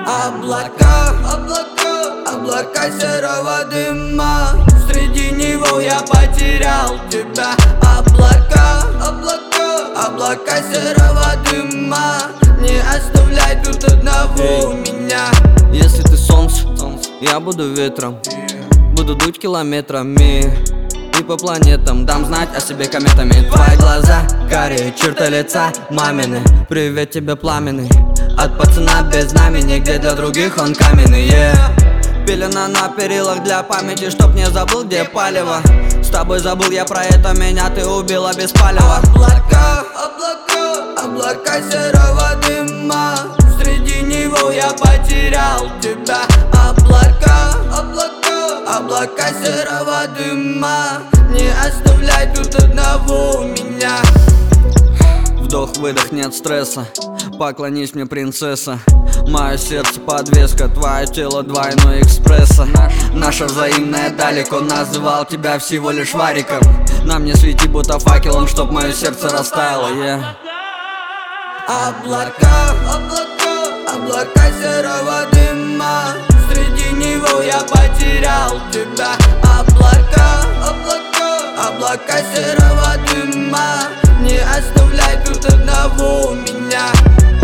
Облака, облака, облака серого дыма. Среди него я потерял тебя. Облака, облака, облака серого дыма. Не оставляй тут одного меня. Если ты солнце, я буду ветром. Буду дуть километрами и по планетам дам знать о себе кометами. Твои глаза, карие черты лица мамины. Привет тебе пламенный от пацана без знамени, где для других он каменный, Пелена на перилах для памяти, чтоб не забыл, где палево. С тобой забыл я про это, меня ты убила без палева. Облака, облака, облака серого дыма. Среди него я потерял тебя. Облака, облака, облака серого дыма. Не оставляй тут одного меня. Вдох-выдох, нет стресса. Поклонись мне, принцесса. Мое сердце подвеска, твое тело двойной экспресса. Наша взаимная далеко, называл тебя всего лишь вариком. Нам не свети будто факелом, чтоб мое сердце растаяло, Облака, облака, облака серого дыма. Среди него я потерял тебя. Облака, облака, облака серого дыма. Не оставляй тут одного меня.